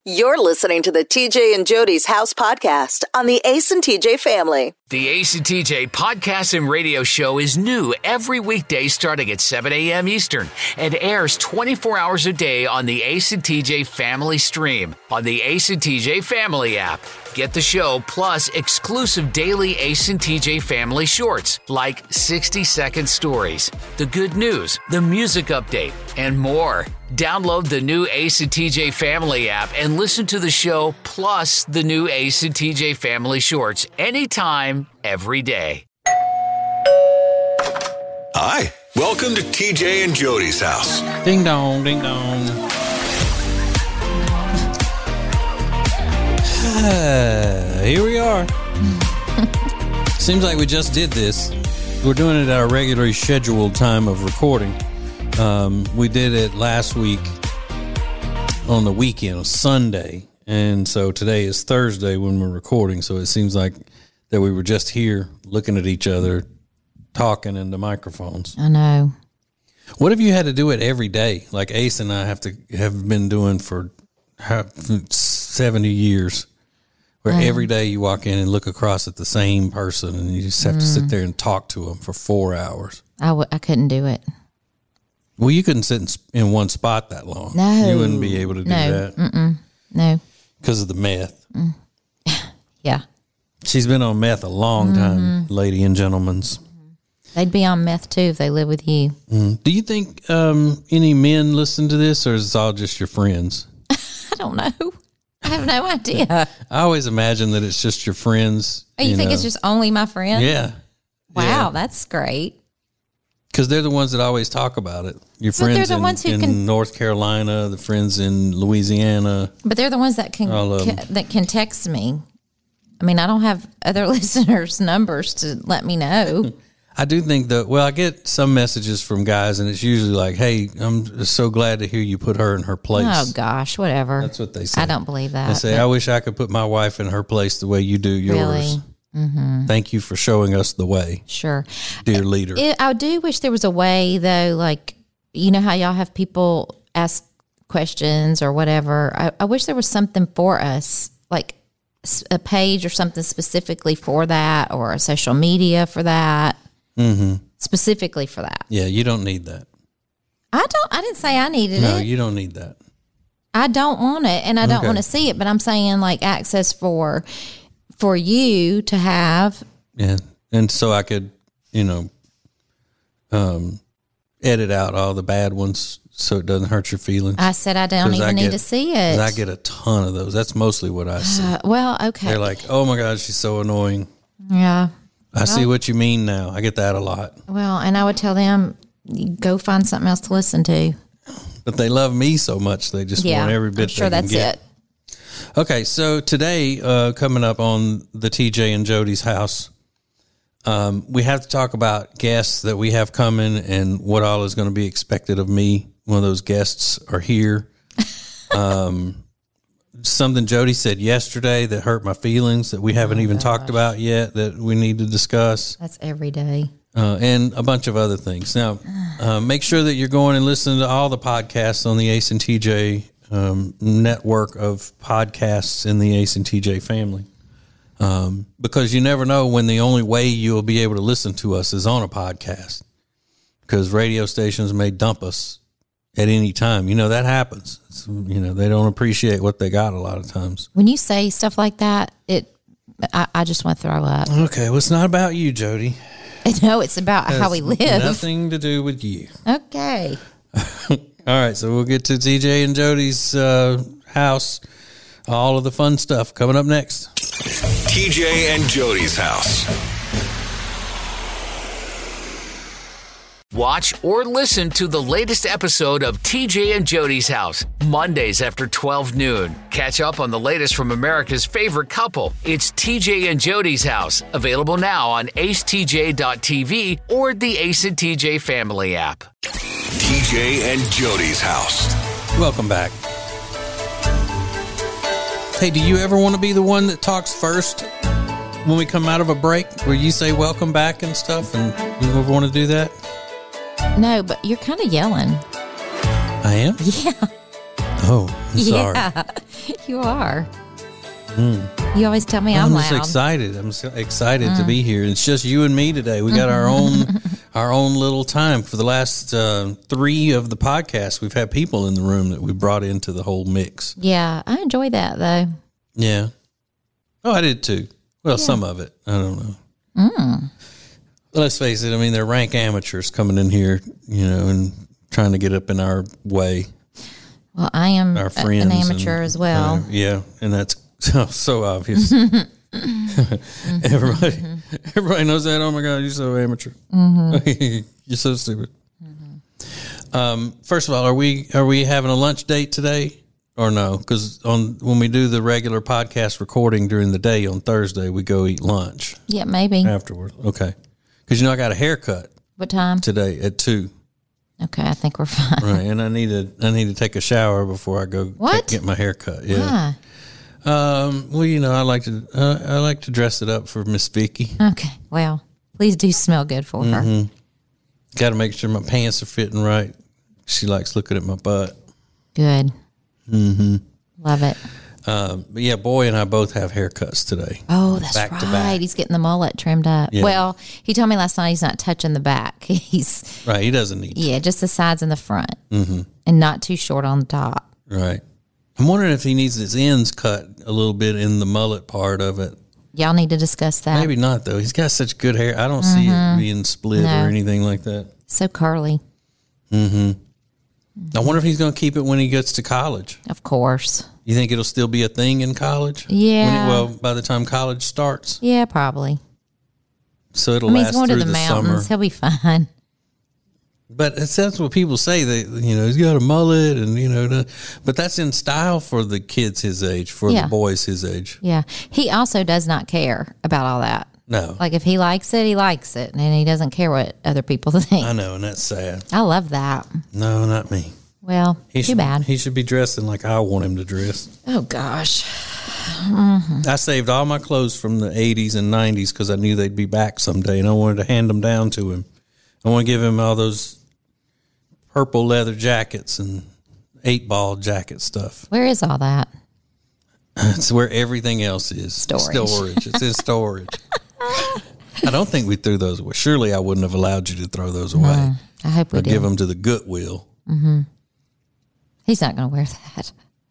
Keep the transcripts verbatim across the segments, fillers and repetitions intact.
You're listening to the T J and Jody's House podcast on the Ace and T J family. The Ace and T J podcast and radio show is new every weekday starting at seven a.m. Eastern and airs twenty-four hours a day on the Ace and T J family stream on the Ace and T J family app. Get the show plus exclusive daily Ace and T J family shorts like sixty-second stories, the good news, the music update, and more. Download the new Ace and T J family app and listen to the show plus the new Ace and T J family shorts anytime, every day. Hi, welcome to T J and Jody's house. Ding dong, ding dong. Here we are. Seems like we just did this. We're doing it at our regularly scheduled time of recording. Um, we did it last week on the weekend, Sunday. And so today is Thursday when we're recording. So it seems like that we were just here looking at each other, talking into microphones. I know. What if you had to do it every day? Like Ace and I have to have been doing for seventy years, where mm. every day you walk in and look across at the same person and you just have mm. to sit there and talk to them for four hours. I, w- I couldn't do it. Well, you couldn't sit in, in one spot that long. No. You wouldn't be able to do no. that. Mm-mm. No. Because of the meth. Mm. Yeah. She's been on meth a long time, mm-hmm. lady and gentlemen. They'd be on meth, too, if they live with you. Mm. Do you think um, any men listen to this, or is it all just your friends? I don't know. I have no idea. I always imagine that it's just your friends. Oh, you, you think know. It's just only my friends? Yeah. Wow, yeah. That's great. Because they're the ones that always talk about it. Your but friends the in, ones who in can, North Carolina, the friends in Louisiana. But they're the ones that can, can that can text me. I mean, I don't have other listeners' numbers to let me know. I do think that, well, I get some messages from guys, and it's usually like, hey, I'm so glad to hear you put her in her place. Oh, gosh, whatever. That's what they say. I don't believe that. They say, I wish I could put my wife in her place the way you do yours. Really? Mm-hmm. Thank you for showing us the way. Sure. Dear leader. It, I do wish there was a way, though, like, you know how y'all have people ask questions or whatever. I, I wish there was something for us, like a page or something specifically for that, or a social media for that. Mm-hmm. Specifically for that. Yeah, you don't need that. I don't. I didn't say I needed no, it. No, you don't need that. I don't want it, and I don't okay. want to see it. But I'm saying like access for for you to have. Yeah, and so I could, you know, um, edit out all the bad ones so it doesn't hurt your feelings. I said I don't even I need get, to see it. I get a ton of those. That's mostly what I see. Uh, well, okay. They're like, oh my God, she's so annoying. Yeah. I well, see what you mean now. I get that a lot. Well, and I would tell them, go find something else to listen to. But they love me so much, they just yeah, want every bit I'm sure they can that's get. it. Okay, so today, uh, coming up on the T J and Jody's house, um, we have to talk about guests that we have coming and what all is going to be expected of me when those guests are here. Um Something Jody said yesterday that hurt my feelings that we haven't oh, even gosh. talked about yet that we need to discuss. That's every day. Uh, and a bunch of other things. Now, uh, make sure that you're going and listening to all the podcasts on the Ace and T J um, network of podcasts in the Ace and T J family. Um, because you never know when the only way you'll be able to listen to us is on a podcast. Because radio stations may dump us at any time. You know, that happens. It's, you know, they don't appreciate what they got a lot of times. When you say stuff like that, it, I, I just want to throw up. Okay, well, it's not about you, Jody. No, it's about how we live. Nothing to do with you. Okay. All right, so we'll get to T J and Jody's uh, house. All of the fun stuff coming up next. T J and Jody's house. Watch or listen to the latest episode of T J and Jody's House, Mondays after twelve noon. Catch up on the latest from America's favorite couple. It's T J and Jody's House, available now on ace t j dot t v or the Ace and T J family app. T J and Jody's house. Welcome back. Hey, do you ever want to be the one that talks first when we come out of a break, where you say welcome back and stuff, and you ever want to do that? No, but you're kind of yelling. I am? Yeah. Oh, I'm sorry. Yeah, you are. Mm. You always tell me I'm, I'm loud. just excited. I'm so excited mm. to be here. It's just you and me today. We got our own our own little time. For the last uh, three of the podcasts, we've had people in the room that we brought into the whole mix. Yeah, I enjoy that, though. Yeah. Oh, I did too. Well, yeah. Some of it. I don't know. Mm. Let's face it. I mean, they're rank amateurs coming in here, you know, and trying to get up in our way. Well, I am our friends an amateur and, as well. Uh, yeah, and that's so, so obvious. everybody, everybody knows that. Oh my God, you're so amateur. Mm-hmm. You're so stupid. Mm-hmm. Um, first of all, are we are we having a lunch date today or no? Because on when we do the regular podcast recording during the day on Thursday, we go eat lunch. Yeah, maybe afterwards. Okay, because you know I got a haircut. What time today? At two. Okay, I think we're fine. Right, and I need to I need to take a shower before I go what? get my hair cut. Yeah. Why? Um. Well, you know, I like to uh, I like to dress it up for Miss Vicky. Okay. Well, please do smell good for her. Mm-hmm. Got to make sure my pants are fitting right. She likes looking at my butt. Good. Mm-hmm. Love it. Um, but yeah, Boy and I both have haircuts today. Oh, that's back right. To back. He's getting the mullet trimmed up. Yeah. Well, he told me last night he's not touching the back. He's right. He doesn't need. Yeah, to. just the sides and the front, mm-hmm. and not too short on the top. Right. I'm wondering if he needs his ends cut a little bit in the mullet part of it. Y'all need to discuss that. Maybe not though. He's got such good hair. I don't mm-hmm. see it being split no. or anything like that. So curly. Mm-hmm. I wonder if he's going to keep it when he gets to college. Of course. You think it'll still be a thing in college? Yeah. When it, well, by the time college starts? Yeah, probably. So it'll I mean, last he's going through to the, the mountains. summer. He'll be fine. But that's what people say. That you know, he's got a mullet, and you know, the, but that's in style for the kids his age, for yeah. the boys his age. Yeah. He also does not care about all that. No. Like if he likes it, he likes it, and he doesn't care what other people think. I know, and that's sad. I love that. No, not me. Well, he too should, bad. He should be dressing like I want him to dress. Oh, gosh. Mm-hmm. I saved all my clothes from the eighties and nineties because I knew they'd be back someday, and I wanted to hand them down to him. I want to give him all those purple leather jackets and eight-ball jacket stuff. Where is all that? It's where everything else is. Storage. Storage. It's in storage. I don't think we threw those away. Surely I wouldn't have allowed you to throw those away. No, I hope we I'd did. give them to the Goodwill. Mm-hmm. He's not going to wear that.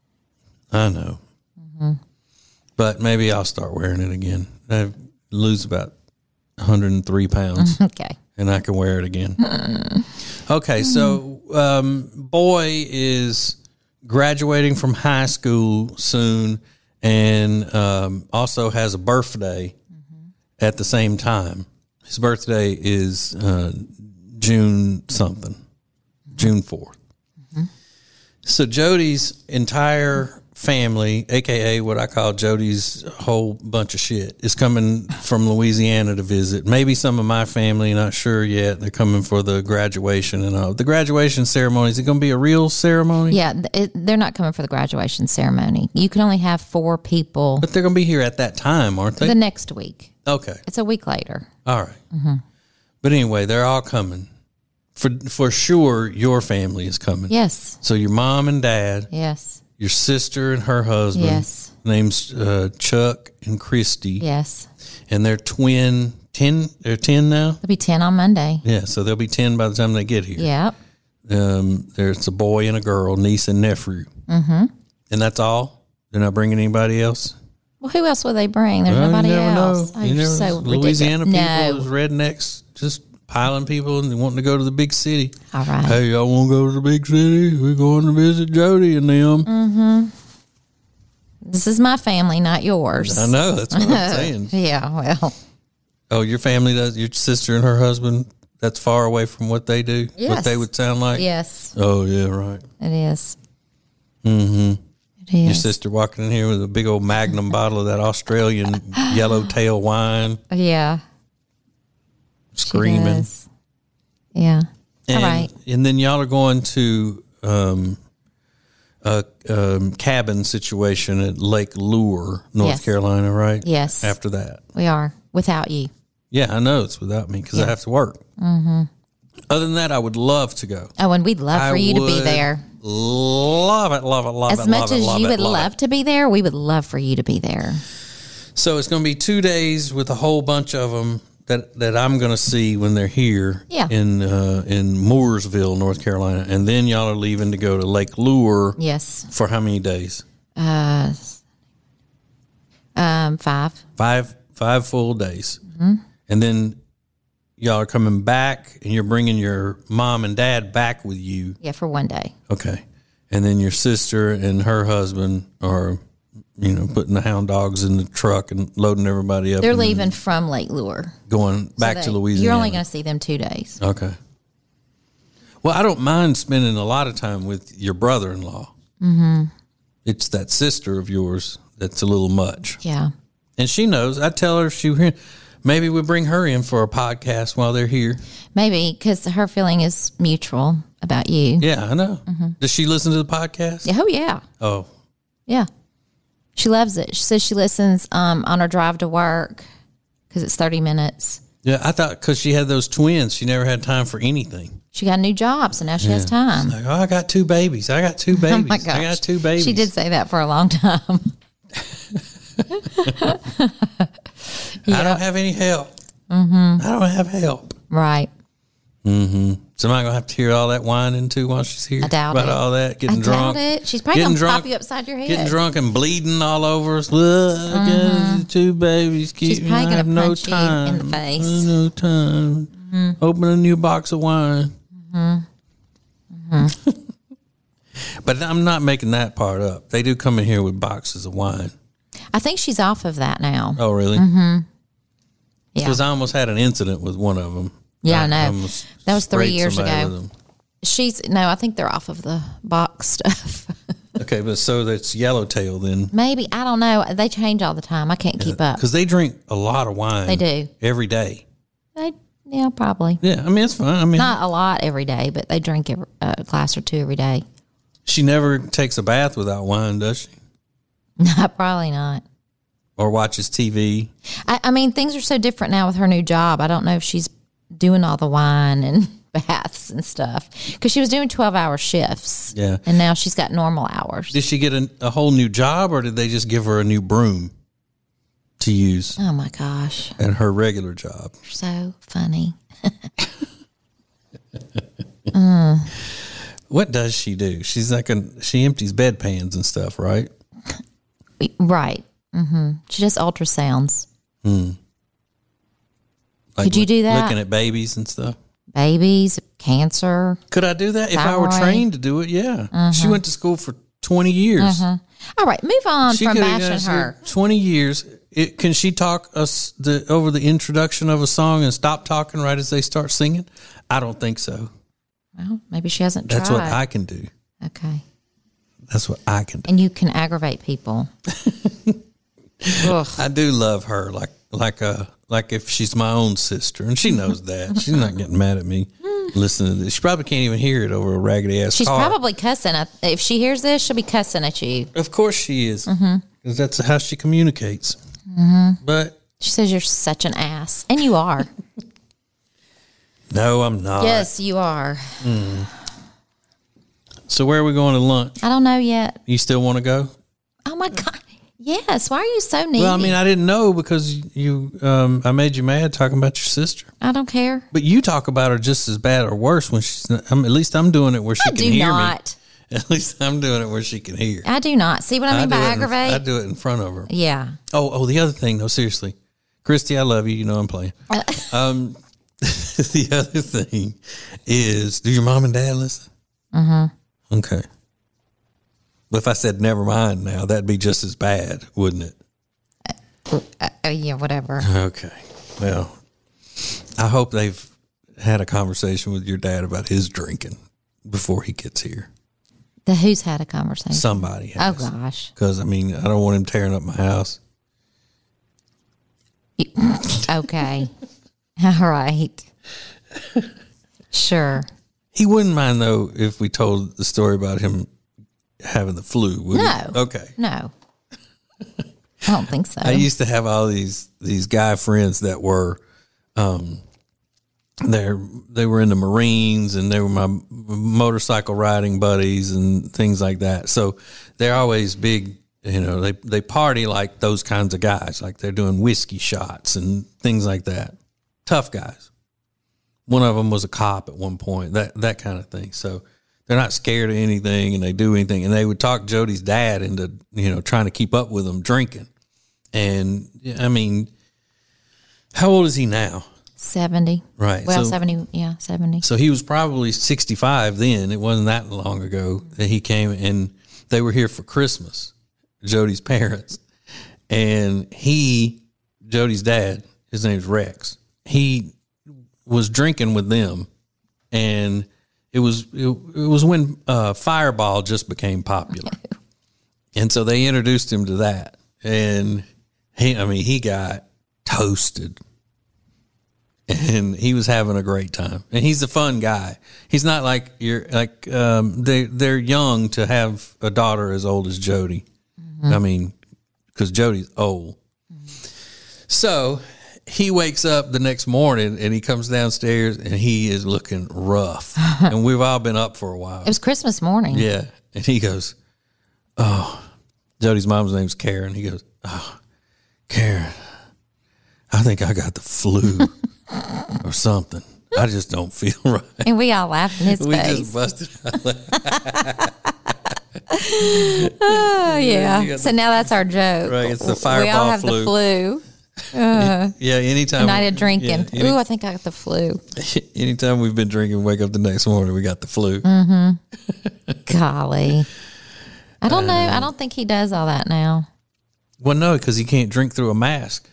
I know. Mm-hmm. But maybe I'll start wearing it again. I lose about one hundred three pounds. Okay. And I can wear it again. Okay, so um, Boy is graduating from high school soon and um, also has a birthday mm-hmm. at the same time. His birthday is uh, June something, June fourth. Mm-hmm. So Jody's entire family, a k a what I call Jody's whole bunch of shit, is coming from Louisiana to visit. Maybe some of my family, not sure yet. They're coming for the graduation and all. The graduation ceremony, is it going to be a real ceremony? Yeah, it, they're not coming for the graduation ceremony. You can only have four people. But they're going to be here at that time, aren't they? The next week. Okay. It's a week later. All right. Mm-hmm. But anyway, they're all coming. For for sure, your family is coming. Yes. So your mom and dad. Yes. Your sister and her husband. Yes. Name's uh, Chuck and Christy. Yes. And they're twin, ten, they're ten now? They'll be ten on Monday. Yeah, so they'll be ten by the time they get here. Yep. Um, there's a boy and a girl, niece and nephew. Mm-hmm. And that's all? They're not bringing anybody else? Well, who else will they bring? There's well, nobody you never else. Know. Oh, you you're never, so Louisiana ridiculous. people, No. rednecks, just piling people and wanting to go to the big city. All right. Hey, y'all want to go to the big city? We're going to visit Jody and them. Mm-hmm. This is my family, not yours. I know. That's what I'm saying. Yeah, well. Oh, your family does? Your sister and her husband, that's far away from what they do? Yes. What they would sound like? Yes. Oh, yeah, right. It is. Mm-hmm. It is. Your sister walking in here with a big old Magnum bottle of that Australian yellowtail wine. Yeah. Screaming. Yeah. And, all right. And then y'all are going to um, a um, cabin situation at Lake Lure, North Yes. Carolina, right? Yes. After that. We are. Without you. Yeah, I know it's without me because Yeah. I have to work. Mm-hmm. Other than that, I would love to go. Oh, and we'd love for I you to be would there. Love it, love it, love As it, much love it, as love you it, would love love it. to be there, we would love for you to be there. So it's going to be two days with a whole bunch of them that, that I'm going to see when they're here Yeah. in uh, in Mooresville, North Carolina. And then y'all are leaving to go to Lake Lure Yes. for how many days? Uh, um, five. Five five full days. Mm-hmm. And then y'all are coming back and you're bringing your mom and dad back with you. Yeah, for one day. Okay. And then your sister and her husband are, you know, putting the hound dogs in the truck and loading everybody up. They're and leaving from Lake Lure. going back So to they- Louisiana. You're only going to see them two days. Okay. Well, I don't mind spending a lot of time with your brother-in-law. Mm-hmm. It's that sister of yours that's a little much. Yeah. And she knows. I tell her if she were here, maybe we bring her in for a podcast while they're here. Maybe because her feeling is mutual about you. Yeah, I know. Does she listen to the podcast? Yeah, oh, yeah. Oh, Yeah. She loves it. She says she listens um, on her drive to work because it's thirty minutes. yeah. I thought because she had those twins, she never had time for anything. She got a new job, so now she has time. Like, oh, I got two babies. I got two babies. Oh my gosh. I got two babies. She did say that for a long time. I don't have any help. Mm-hmm. I don't have help. Right. Mm-hmm. So am I going to have to hear all that whining too while she's here? I doubt About it. all that, getting I drunk. doubt it. She's probably Getting going to drunk- pop you upside your head. Getting drunk and bleeding all over us. Look, I got two babies. Keep She's me. probably I gonna have no punch you time. in the face. I have no time. Mm-hmm. Open a new box of wine. Mm-hmm. But I'm not making that part up. They do come in here with boxes of wine. I think she's off of that now. Oh, really? Yeah. Because I almost had an incident with one of them. Yeah, I know. almost That was three sprayed years somebody ago. with them. She's, no, I think they're off of the box stuff. Okay, but so that's Yellowtail then. Maybe. I don't know. They change all the time. I can't keep up. Because they drink a lot of wine. They do. Every day. They, yeah, probably. Yeah, I mean, it's fine. I mean, Not a lot every day, but they drink every, a glass or two every day. she never takes a bath without wine, does she? No, probably not. Or watches T V. I, I mean, things are so different now with her new job. I don't know if she's doing all the wine and baths and stuff because she was doing twelve-hour shifts. Yeah. And now she's got normal hours. Did she get a, a whole new job or did they just give her a new broom to use Oh, my gosh. at her regular job? You're so funny. What does she do? She's like a, she empties bedpans and stuff, right? Right. Mm-hmm. She does ultrasounds. Like Could you look- do that? Looking at babies and stuff. Babies, cancer. Could I do that if I were Thyroid. trained to do it? Yeah. She went to school for twenty years. All right, move on She from could bashing have her. twenty years. It, can she talk us the, over the introduction of a song and stop talking right as they start singing? I don't think so. Well, maybe she hasn't That's tried. what I can do. Okay. That's what I can do. And you can aggravate people. Ugh. I do love her like like a like if she's my own sister, and she knows that. She's not getting mad at me listening to this. She probably can't even hear it over a raggedy ass She's car. probably cussing. At, if she hears this, she'll be cussing at you. Of course she is, because Mm-hmm. that's how she communicates. But She says you're such an ass. And you are. no, I'm not. Yes, you are. So where are we going to lunch? I don't know yet. You still want to go? Oh, my God. Yes. Why are you so needy? Well, I mean, I didn't know because you, um, I made you mad talking about your sister. I don't care. But you talk about her just as bad or worse when she's. Not, I mean, at least I'm doing it where she I can do hear not. me. At least I'm doing it where she can hear. I do not. See what I mean do by it in- aggravate? I do it in front of her. Yeah. Oh, oh, the other thing, no, seriously. Christy, I love you. You know I'm playing. um, the other thing is, do your mom and dad listen? Mm-hmm. Okay. But if I said never mind now, that'd be just as bad, wouldn't it? Uh, uh, yeah, whatever. Okay. Well, I hope they've had a conversation with your dad about his drinking before he gets here. The who's had a conversation? Somebody Oh, has. gosh. Because, I mean, I don't want him tearing up my house. Okay. All right. Sure. He wouldn't mind, though, if we told the story about him having the flu, would No. he? Okay. No. I don't think so. I used to have all these these guy friends that were, um, they're they were in the Marines, and they were my motorcycle riding buddies and things like that. So they're always big. You know, they they party like those kinds of guys, like they're doing whiskey shots and things like that. Tough guys. One of them was a cop at one point. That that kind of thing. So they're not scared of anything, and they do anything. And they would talk Jody's dad into, you know, trying to keep up with them drinking. And I mean, how old is he now? seventy. Right. Well, so, seventy. Yeah, seventy. So he was probably sixty-five then. It wasn't that long ago that he came, and they were here for Christmas, Jody's parents. And he, Jody's dad, his name's Rex, he was drinking with them, and it was it, it was when uh, Fireball just became popular. And so they introduced him to that. And he, I mean, he got toasted. And he was having a great time. And he's a fun guy. He's not like you're like um, they they're young to have a daughter as old as Jody. Mm-hmm. I mean, because Jody's old. Mm-hmm. So he wakes up the next morning and he comes downstairs and he is looking rough. And we've all been up for a while. It was Christmas morning. Yeah. And he goes, "Oh," Jody's mom's name's Karen. He goes, "Oh, Karen, I think I got the flu." Or something. I just don't feel right. And we all laughed in his we face. We just busted out. Oh, yeah. yeah so the, now that's our joke. Right, it's the fireball flu. We all have flu. the flu. Uh, yeah, anytime. A night of drinking. Yeah, any, Ooh, I think I got the flu. Anytime we've been drinking, wake up the next morning, we got the flu. Mm-hmm. Golly. I don't um, know. I don't think he does all that now. Well, no, because he can't drink through a mask.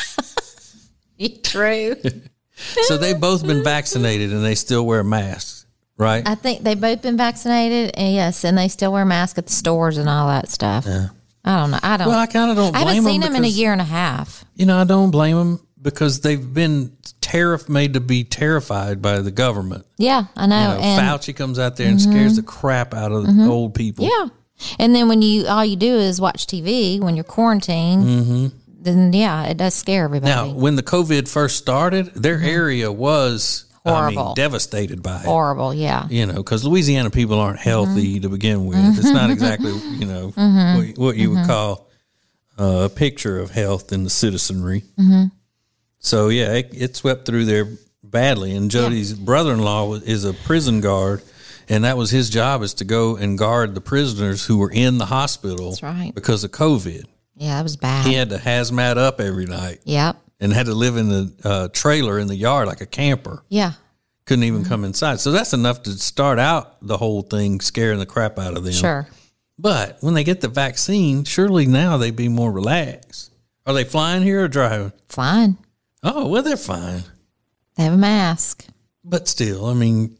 True. So they've both been vaccinated and they still wear masks, right? I think they've both been vaccinated, and yes, and they still wear masks at the stores and all that stuff. Yeah. I don't know. I don't. Well, I kind of don't blame them. I haven't seen them them in a year and a half. You know, I don't blame them because they've been terrif- made to be terrified by the government. Yeah, I know. You know and Fauci comes out there and mm-hmm. scares the crap out of mm-hmm. old people. Yeah. And then when you, all you do is watch T V when you're quarantined. Mm-hmm. Then, yeah, it does scare everybody. Now, when the COVID first started, their mm-hmm. area was horrible, I mean, devastated by it. Horrible, yeah. You know, because Louisiana people aren't healthy mm-hmm. to begin with. Mm-hmm. It's not exactly, you know, mm-hmm. what, what you mm-hmm. would call uh, a picture of health in the citizenry. Mm-hmm. So, yeah, it, it swept through there badly. And Jody's yeah. brother-in-law is a prison guard, and that was his job, is to go and guard the prisoners who were in the hospital That's right. because of COVID. Yeah, that was bad. He had to hazmat up every night. Yep. And had to live in the uh, trailer in the yard like a camper. Yeah. Couldn't even mm-hmm. come inside. So that's enough to start out the whole thing scaring the crap out of them. Sure. But when they get the vaccine, surely now they'd be more relaxed. Are they flying here or driving? Flying. Oh, well, they're fine. They have a mask. But still, I mean...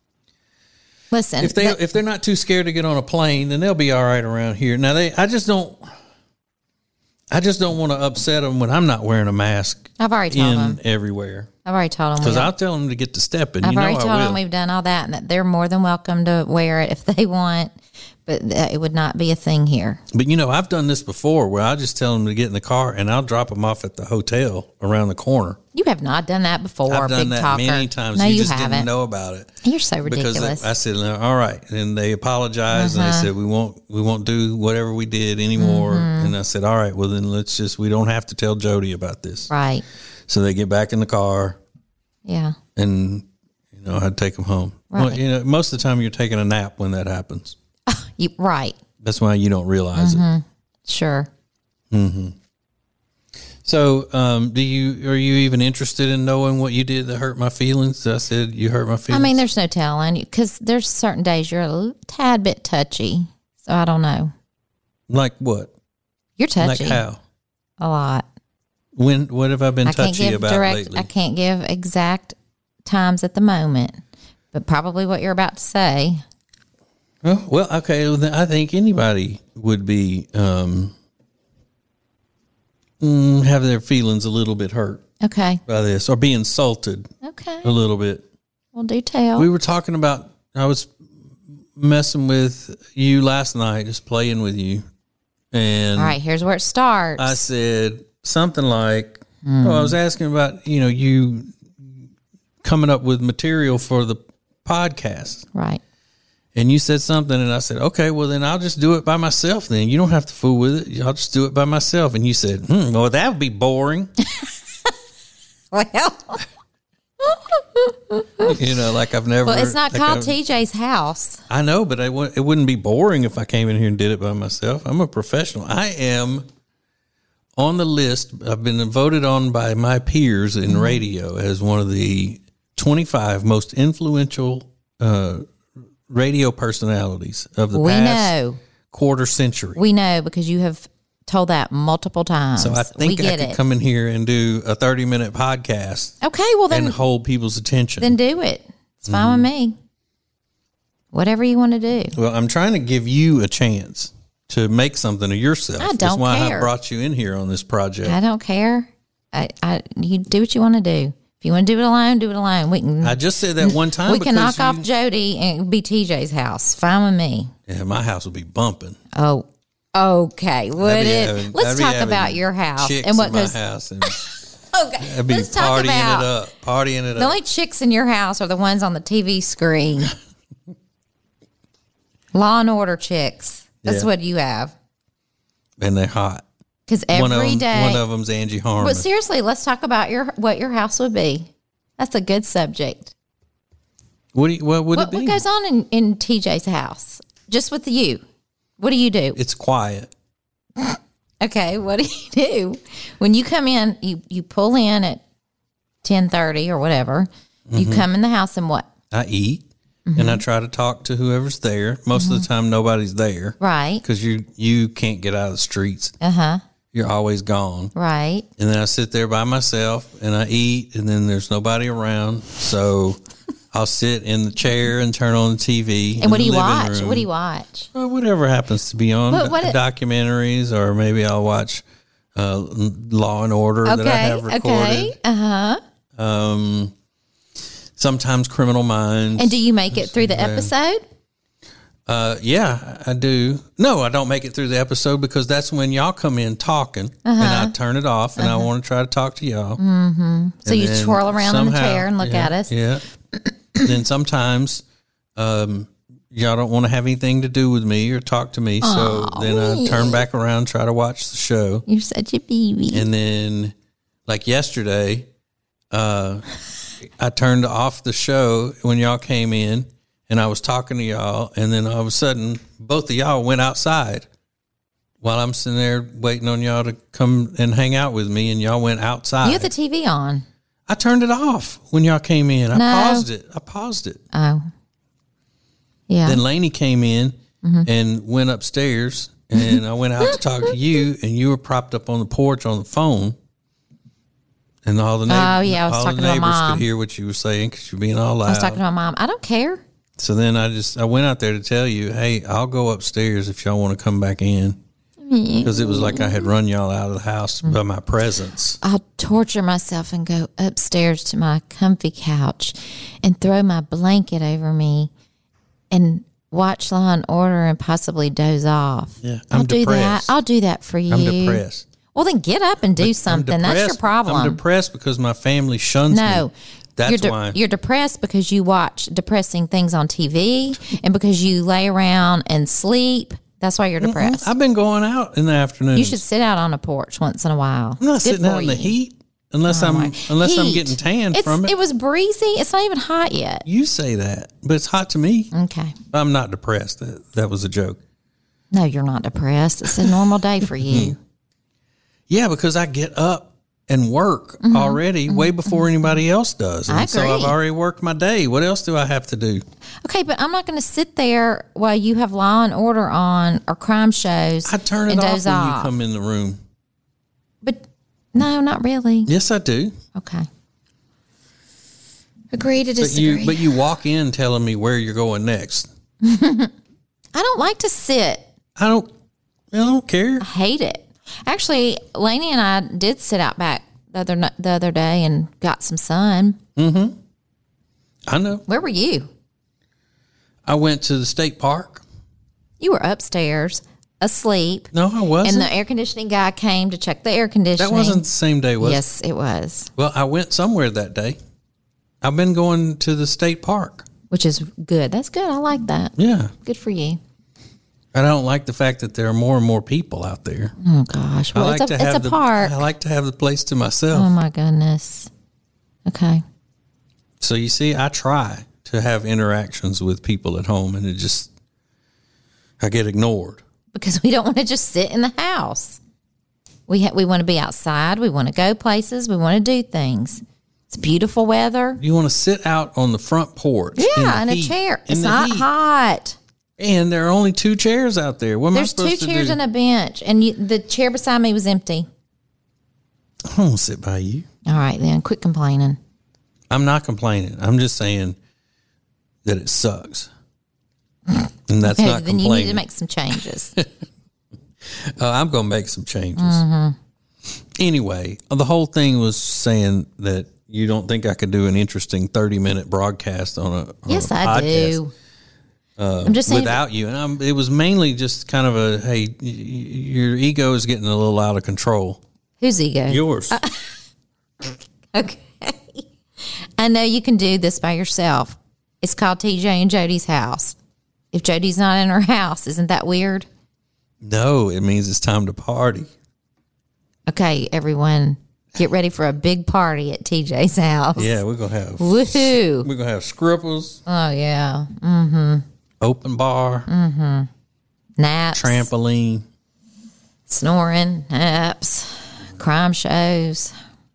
Listen. If, they, the, if they're not too scared to get on a plane, then they'll be all right around here. Now, they, I just don't... I just don't want to upset them when I'm not wearing a mask. I've already told them everywhere. I've already told them because I'll tell them to get to stepping. I've you know already I told will. them we've done all that, and that they're more than welcome to wear it if they want. But it would not be a thing here. But you know, I've done this before where I just tell them to get in the car and I'll drop them off at the hotel around the corner. You have not done that before. I've done big that talker. many times. No, you, you just haven't. didn't know about it. You're so ridiculous. Because I said, all right, and they apologized uh-huh. and they said we won't we won't do whatever we did anymore. Mm-hmm. And I said, all right, well then let's just we don't have to tell Jody about this. Right. So they get back in the car. Yeah. And you know, I'd take them home. Right. Well, you know, most of the time you're taking a nap when that happens. you, right. That's why you don't realize mm-hmm. it. Sure. Mm-hmm. So, um, do you are you even interested in knowing what you did that hurt my feelings? I said you hurt my feelings. I mean, there's no telling because there's certain days you're a tad bit touchy. So I don't know. Like what? You're touchy. Like how? A lot. When? What have I been I can't touchy give about direct, lately? I can't give exact times at the moment, but probably what you're about to say. Oh, well, okay. Well, then I think anybody would be um, mm, have their feelings a little bit hurt. Okay. By this, or be insulted. Okay. A little bit. Well, do tell. We were talking about. I was messing with you last night, just playing with you, and all right. Here's where it starts. I said something like, mm. "Oh, I was asking about you know you coming up with material for the podcast. Right. And you said something, and I said, okay, well, then I'll just do it by myself then. You don't have to fool with it. I'll just do it by myself. And you said, hmm, well, that would be boring. Well, you know, like I've never. well, it's not like called I've, T J's house. I know, but I w- it wouldn't be boring if I came in here and did it by myself. I'm a professional. I am on the list. I've been voted on by my peers in mm-hmm. radio as one of the twenty-five most influential uh, radio personalities of the we past know. quarter century. We know because you have told that multiple times. So I think we I get could it. come in here and do a thirty minute podcast. Okay, well then and hold people's attention. Then do it. It's fine mm. with me. Whatever you want to do. Well, I'm trying to give you a chance to make something of yourself. I don't That's why care. I brought you in here on this project. I don't care. I, I you do what you want to do. If you want to do it alone, do it alone. We can. I just said that one time. We can knock you, off Jody and be T J's house. Fine with me. Yeah, my house will be bumping. Oh, okay. Would it? Having, Let's talk about your house and what in goes. My house and okay, I'd be let's talk partying about it up. Partying it the up. only chicks in your house are the ones on the T V screen. Law and Order chicks. That's yeah. what you have. And they're hot. Because every one of them, day, one of them's Angie Harmon. But seriously, let's talk about your what your house would be. That's a good subject. What do you, what would what, it be? What goes on in, in T J's house? Just with you. What do you do? It's quiet. Okay, what do you do? When you come in, you, you pull in at ten thirty or whatever. Mm-hmm. You come in the house and what? I eat. Mm-hmm. And I try to talk to whoever's there. Most mm-hmm. of the time, nobody's there. Right. Because you, you can't get out of the streets. Uh-huh. You're always gone. Right. And then I sit there by myself and I eat and then there's nobody around. So I'll sit in the chair and turn on the T V. And what do you watch? Room. What do you watch? Well, whatever happens to be on. What, what documentaries or maybe I'll watch uh, Law and Order okay, that I have recorded. Okay. Uh-huh. Um, sometimes Criminal Minds. And do you make it through the episode? Uh, yeah, I do. No, I don't make it through the episode because that's when y'all come in talking uh-huh. and I turn it off and uh-huh. I want to try to talk to y'all. Mm-hmm. So and you twirl around somehow, in the chair and look yeah, at us. Yeah. Then sometimes um, y'all don't want to have anything to do with me or talk to me. So Aww. Then I turn back around, try to watch the show. You're such a baby. And then like yesterday, uh, I turned off the show when y'all came in. And I was talking to y'all, and then all of a sudden, both of y'all went outside while I'm sitting there waiting on y'all to come and hang out with me, and y'all went outside. You had the T V on. I turned it off when y'all came in. I no. paused it. I paused it. Oh. Yeah. Then Lainey came in mm-hmm. and went upstairs, and I went out to talk to you, and you were propped up on the porch on the phone. And all the neighbors, oh, yeah, I was all talking the neighbors to my mom. could hear what you were saying because you're being all loud. I was talking to my mom. I don't care. So then I just, I went out there to tell you, hey, I'll go upstairs if y'all want to come back in. Because it was like I had run y'all out of the house by my presence. I'll torture myself and go upstairs to my comfy couch and throw my blanket over me and watch Law and Order and possibly doze off. Yeah, I'm I'll do depressed. that. I'll do that for you. I'm depressed. Well, then get up and do but something. That's your problem. I'm depressed because my family shuns no, me. That's you're de- why. You're depressed because you watch depressing things on T V and because you lay around and sleep. That's why you're depressed. Mm-mm. I've been going out in the afternoon. You should sit out on a porch once in a while. I'm not sitting out in the heat unless oh I'm my. unless heat. I'm getting tanned it's, from it. It was breezy. It's not even hot yet. You say that, but it's hot to me. Okay. I'm not depressed. That, that was a joke. No, you're not depressed. It's a normal day for you. Yeah, because I get up and work mm-hmm. already mm-hmm. way before mm-hmm. anybody else does. And I agree. So I've already worked my day. What else do I have to do? Okay, but I'm not going to sit there while you have Law and Order on or crime shows. I turn it and off doze when off. you come in the room. But no, not really. Yes, I do. Okay. Agree to but disagree. You, but you walk in telling me where you're going next. I don't like to sit. I don't. I don't care. I hate it. Actually, Lainey and I did sit out back the other the other day and got some sun. Mm-hmm. I know. Where were you? I went to the state park. You were upstairs, asleep. No, I wasn't. And the air conditioning guy came to check the air conditioning. That wasn't the same day, was yes, it? Yes, it was. Well, I went somewhere that day. I've been going to the state park. Which is good. That's good. I like that. Yeah. Good for you. I don't like the fact that there are more and more people out there. Oh, gosh. Well, I like it's a, to have it's a the, park. I like to have the place to myself. Oh, my goodness. Okay. So you see, I try to have interactions with people at home, and it just, I get ignored. Because we don't want to just sit in the house. We ha- we want to be outside. We want to go places. We want to do things. It's beautiful weather. You want to sit out on the front porch. Yeah, in, in a heat, chair. in It's the not heat. hot. And there are only two chairs out there. What am There's I supposed two to do? chairs and a bench, and you, the chair beside me was empty. I don't sit by you. All right, then. Quit complaining. I'm not complaining. I'm just saying that it sucks. And that's Okay, not then complaining. you need to make some changes. Uh, I'm going to make some changes. Mm-hmm. Anyway, the whole thing was saying that you don't think I could do an interesting thirty-minute broadcast on a on Yes, a I podcast do. Uh, I'm just saying. without you. And I'm, it was mainly just kind of a, hey, y- y- your ego is getting a little out of control. Whose ego? Yours. Okay. I know you can do this by yourself. It's called T J and Jody's house. If Jody's not in her house, isn't that weird? No, it means it's time to party. Okay, everyone, get ready for a big party at T J's house. Yeah, we're going to have, Woohoo. we're going to have scribbles, Oh, yeah. Mm-hmm. open bar, Naps. trampoline. Snoring. Naps. Crime shows.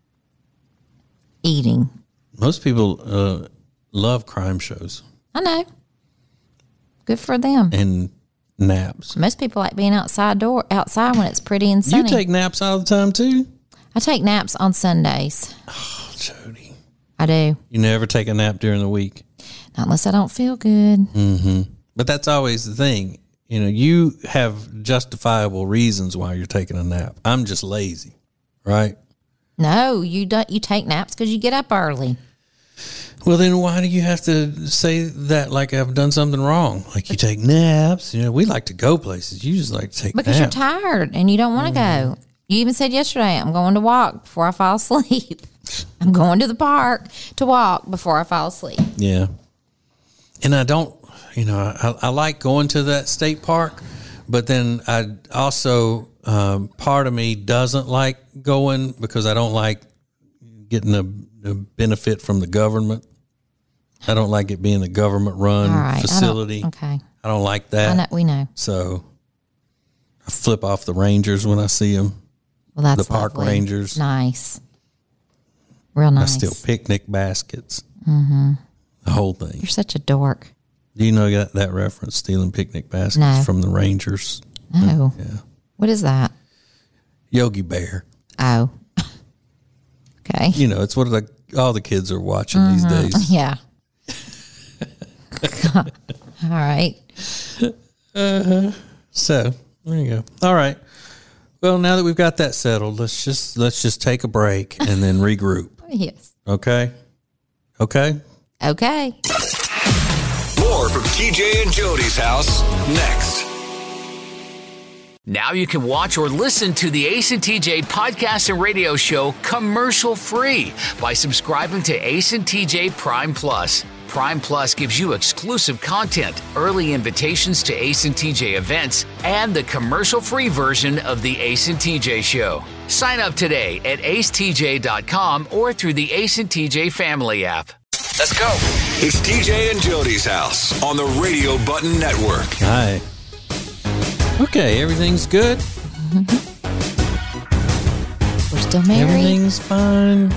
Eating. Most people uh, love crime shows I know. Good for them. and naps. Most people like being outside door outside when it's pretty and sunny. You take naps all the time too? I take naps on Sundays. Oh, Jody. I do. You never take a nap during the week. Not unless I don't feel good. Mm-hmm. But that's always the thing. You know, you have justifiable reasons why you're taking a nap. I'm just lazy, right? No, you don't. You take naps because you get up early. Well, then why do you have to say that like I've done something wrong? Like you take naps. You know, we like to go places. You just like to take Because naps. you're tired and you don't want to go. You even said yesterday, I'm going to walk before I fall asleep. I'm going to the park to walk before I fall asleep. Yeah. And I don't, you know, I, I like going to that state park, but then I also, um, part of me doesn't like going because I don't like getting a, a benefit from the government. I don't like it being a government run All right. facility. I don't, okay. I don't like that. I know, we know. So I flip off the Rangers when I see them. Well, that's The park lovely. rangers. Nice. Real I nice. steal picnic baskets. Mm-hmm. The whole thing. You're such a dork. Do you know that, that reference, stealing picnic baskets No. from the Rangers? No. Yeah. What is that? Yogi Bear. Oh. Okay. You know, it's what the, all the kids are watching these days. Yeah. All right. So there you go. All right. Well, now that we've got that settled, let's just let's just take a break and then regroup. Yes. Okay. Okay. Okay. More from T J and Jody's house next. Now you can watch or listen to the Ace and T J podcast and radio show commercial free by subscribing to Ace and T J Prime Plus. Prime Plus gives you exclusive content, early invitations to Ace and T J events, and the commercial-free version of the Ace and T J show. Sign up today at ace t j dot com or through the Ace and T J family app. Let's go. It's T J and Jody's house on the Radio Button Network. Hi. Okay, everything's good. We're still married. Everything's fine.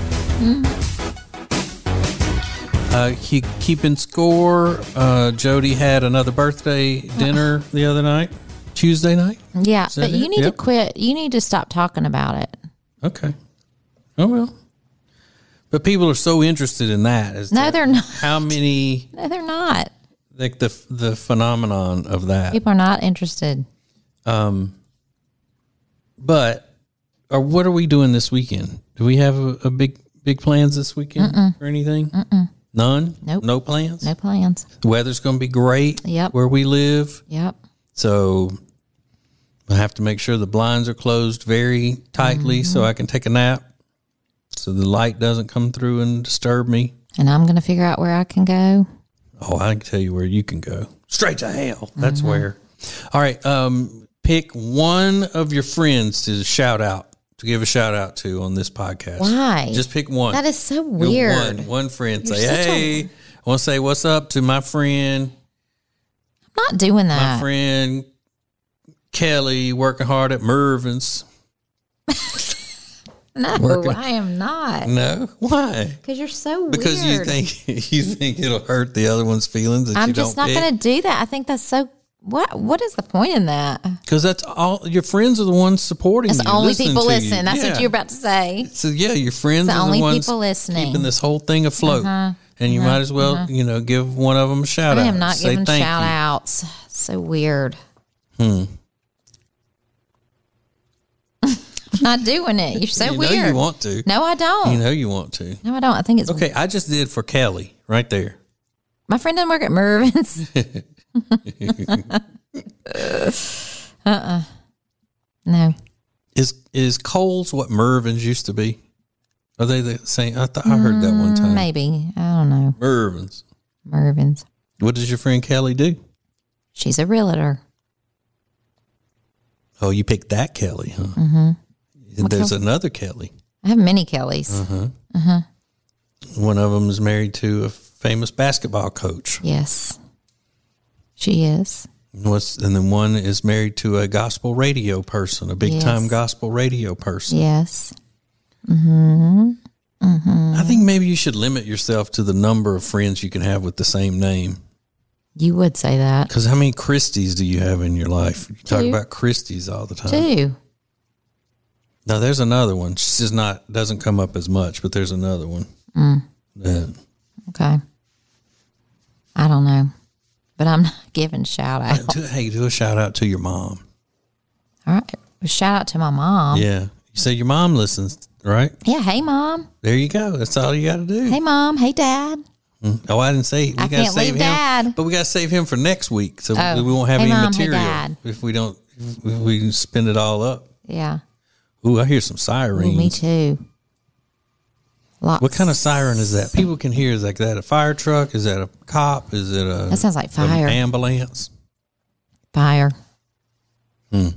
Uh, keep, keeping score. Uh, Jody had another birthday dinner the other night, Tuesday night. Yeah, Is that but you it? need Yep. to quit. You need to stop talking about it. Okay. Oh well. But people are so interested in that. As No, to they're not. How many? No, they're not. Like the the phenomenon of that. People are not interested. Um. But, or what are we doing this weekend? Do we have a, a big big plans this weekend or anything? Mm-mm. None. Nope. No plans. No plans. The weather's going to be great. Yep. Where we live. Yep. So I have to make sure the blinds are closed very tightly so I can take a nap, so the light doesn't come through and disturb me. And I'm going to figure out where I can go. Oh, I can tell you where you can go. Straight to hell. That's mm-hmm. where. All right. Um, pick one of your friends to shout out, to give a shout out to on this podcast. Why? Just pick one. That is so weird. One, one friend. You're say, hey, a- I want to say what's up to my friend. I'm not doing that. My friend Kelly working hard at Mervin's. No, working. I am not. No, why? Because you're so because weird. Because you think you think it'll hurt the other one's feelings. That I'm you just don't not going to do that. I think that's so. What What is the point in that? Because that's all your friends are the ones supporting. It's you, only people listen. You. That's yeah. what you're about to say. So yeah, your friends it's are only the ones people listening, keeping this whole thing afloat. Uh-huh. And you uh-huh. might as well, uh-huh. you know, give one of them a shout I out. I am not Say giving thank shout you. outs. So weird. Hmm. I'm not doing it. You're so you weird. You know you want to. No, I don't. You know you want to. No, I don't. I think it's okay. I just did for Kelly right there. My friend doesn't work at Mervin's. uh uh No. Is is Kohl's what Mervin's used to be? Are they the same? I thought I heard that one time. Maybe. I don't know. Mervin's. Mervin's. What does your friend Kelly do? She's a realtor. Oh, you picked that Kelly, huh? Mm-hmm. And there's Kel- another Kelly. I have many Kellys. Uh-huh. Uh-huh. One of them is married to a famous basketball coach. Yes. She is. What's, and then one is married to a gospel radio person, a big-time yes. gospel radio person. Yes. Mm-hmm. Mm-hmm. I think maybe you should limit yourself to the number of friends you can have with the same name. You would say that. Because how many Christies do you have in your life? You Two. talk about Christies all the time. Two. Now, there's another one. She's just not, doesn't come up as much, but there's another one. Mm. Yeah. Okay. I don't know. But I'm not giving shout out. Do, hey, do a shout out to your mom. All right. Shout out to my mom. Yeah. You say your mom listens, right? Yeah. Hey, Mom. There you go. That's all you got to do. Hey, Mom. Hey, Dad. Mm. Oh, I didn't say we I gotta can't save leave him, Dad. But we got to save him for next week, so oh. we won't have hey, any Mom, material hey, Dad. if we don't. If we spin it all up. Yeah. Ooh, I hear some sirens. Ooh, me too. Lots. What kind of siren is that? People can hear. Is like that a fire truck? Is that a cop? Is it a? That sounds like fire. An ambulance. Fire. Hmm.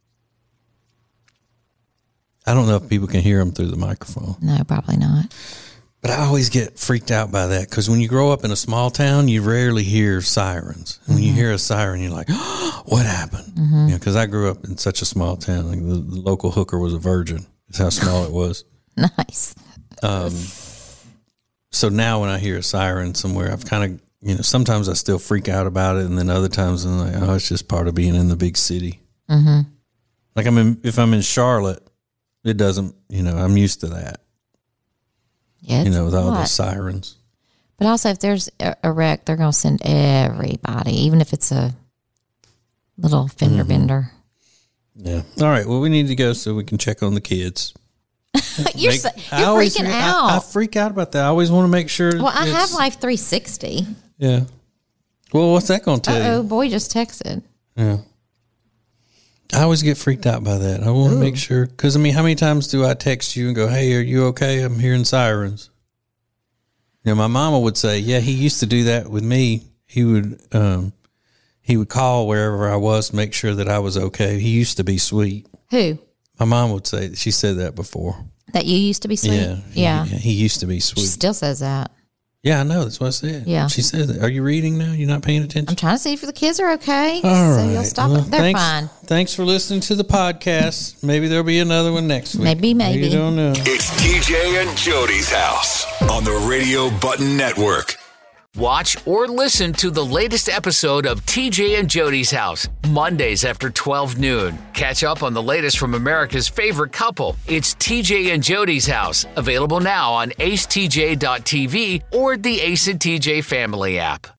I don't know if people can hear them through the microphone. No, probably not. But I always get freaked out by that because when you grow up in a small town, you rarely hear sirens. And mm-hmm. when you hear a siren, you're like, oh, what happened? Mm-hmm. You know, because I grew up in such a small town. Like the, the local hooker was a virgin. That's how small it was. Nice. Um. So now when I hear a siren somewhere, I've kind of, you know, sometimes I still freak out about it. And then other times I'm like, oh, it's just part of being in the big city. Mm-hmm. Like I'm in, if I'm in Charlotte, it doesn't, you know, I'm used to that. Yeah, you know, with all those sirens. But also, if there's a wreck, they're going to send everybody, even if it's a little fender mm-hmm. bender. Yeah. All right. Well, we need to go so we can check on the kids. you're make, so, you're always, freaking I, out. I, I freak out about that. I always want to make sure. Well, I have Life three sixty. Yeah. Well, what's that going to tell Uh-oh, you? Oh, boy just texted. Yeah. I always get freaked out by that. I want to make sure. Because, I mean, how many times do I text you and go, hey, are you okay? I'm hearing sirens. You know, my mama would say, yeah, he used to do that with me. He would um, he would call wherever I was to make sure that I was okay. He used to be sweet. Who? My mom would say, she said that before. That you used to be sweet? Yeah. Yeah. He, he used to be sweet. She still says that. Yeah, I know. That's what I said. Yeah. She said that. Are you reading now? You're not paying attention? I'm trying to see if the kids are okay. All so right. you'll stop well, it. They're thanks, fine. Thanks for listening to the podcast. Maybe there'll be another one next week. Maybe, maybe. You don't know. It's T J and Jody's house on the Radio Button Network. Watch or listen to the latest episode of T J and Jody's House, Mondays after twelve noon. Catch up on the latest from America's favorite couple. It's T J and Jody's House, available now on ace t j dot t v or the Ace and T J family app.